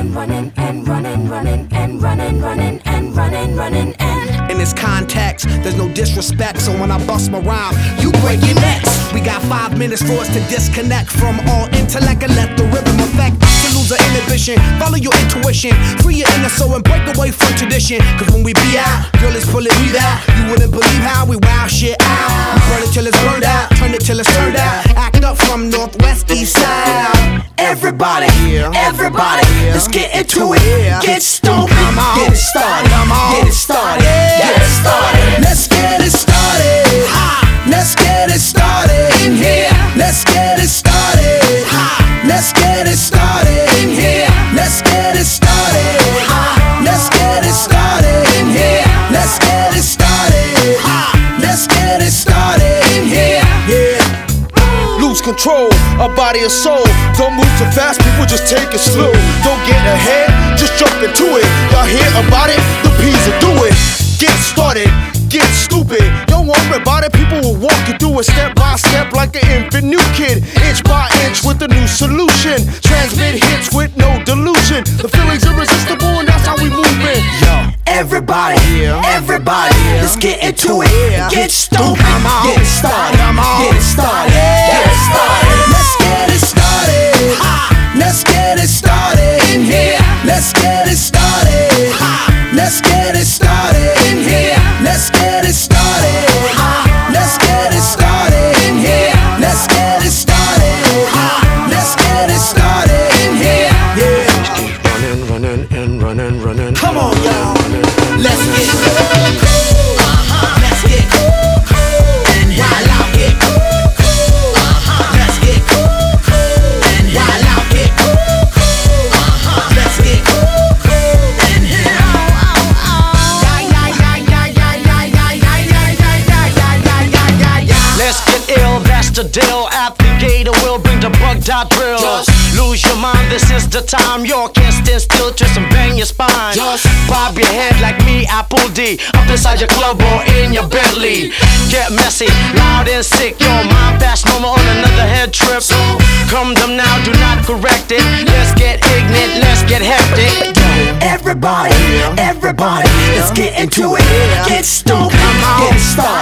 In this context, there's no disrespect, so when I bust my rhyme, you break your necks. We got 5 minutes for us to disconnect from all intellect and let the rhythm affect us to lose our inhibition. Follow your intuition, free your inner soul and break away from tradition. Cause when we be out, girl, it's pulling me out. You wouldn't believe how we wow shit out. We burn it till it's burned out, turn it till it's turned out. Act up from northwest, east side. Everybody, everybody, let's get into it. Get stupid, get it started, get it started, get it started. Let's get it started. Let's get it started in here. Let's get it started. Let's get it started in here. Let's get it started. Let's get it started in here. Let's get it started. Let's get it started in here. Yeah. Lose control, a body and soul. Don't move too fast, people just take it slow. Don't get ahead, just jump into it. Y'all hear about it? The P's will do it. Get started, get stupid. Don't worry about it, people will walk you through it step by step like an infant new kid. Inch by inch with a new solution. Transmit hits with no delusion. The feeling's irresistible and that's how we move it. Yo. Everybody, everybody, let's get into it. Get stupid, get it started, get it started, get it started. Let's get it started. Let's get it started in here. Let's get it started. Let's get it started in here. Let's get it started. Let's get it started in here. Let's get it started. Let's get it started in here. Yeah. Running and running. Come on, y'all. Let's get cool. Let's get cool. And while I get cool. Let's get cool. And while I get cool. Let's get cool. And let's get ill, that's the deal. Applicator will bring the bugged out drill. Lose your mind, this is the time. You can't stand still, twist and bang your spine. Bob your head like me, Apple D. Up inside your club or in your Bentley. Get messy, loud and sick. Your mind fast, no more on another head trip. So come them now, do not correct it. Let's get ignorant, let's get hectic. everybody, everybody, let's get into it. Get stupid, get it started.